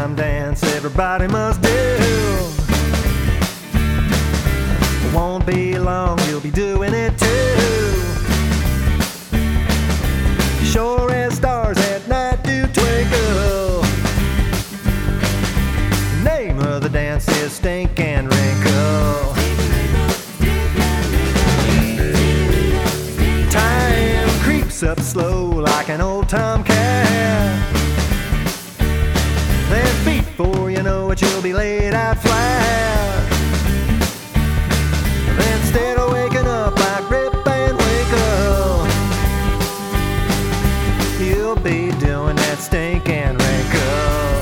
time dance everybody must do. Won't be long, you'll be doing it too. Sure as stars at night do twinkle. The name of the dance is Stink and Wrinkle. Time creeps up slow like an old tomcat. Then before you know it, you'll be laid out flat. Then instead of waking up like Rip Van Winkle, you'll be doing that Stink and Wrinkle.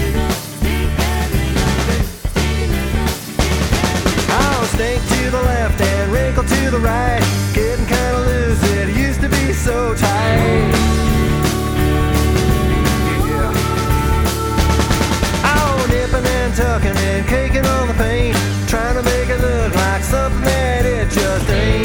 I'll stink to the left and wrinkle to the right. Getting kinda loose, it used to be so tight. Yeah. Oh, nipping and tucking and caking on the paint, trying to make it look like something that it just ain't.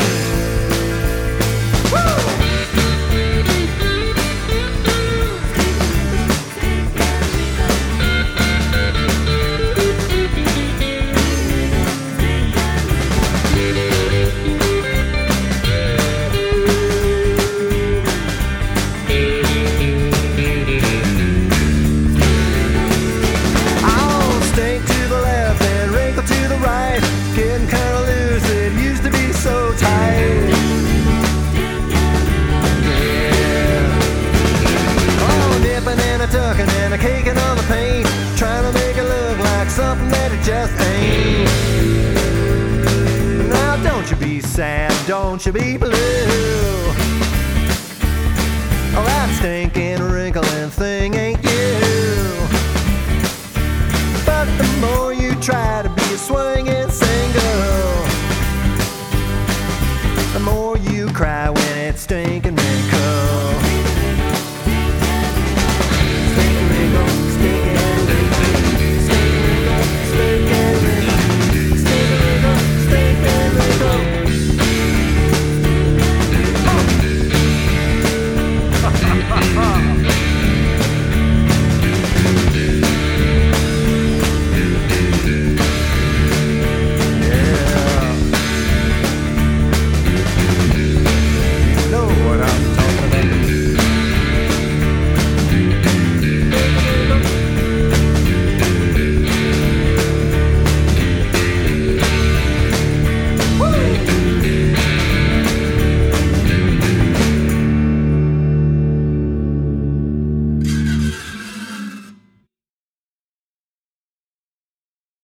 Getting kinda loose, it used to be so tight. Yeah. Oh, nipping and a tucking and a caking on the paint, trying to make it look like something that it just ain't. Now don't you be sad, don't you be blue.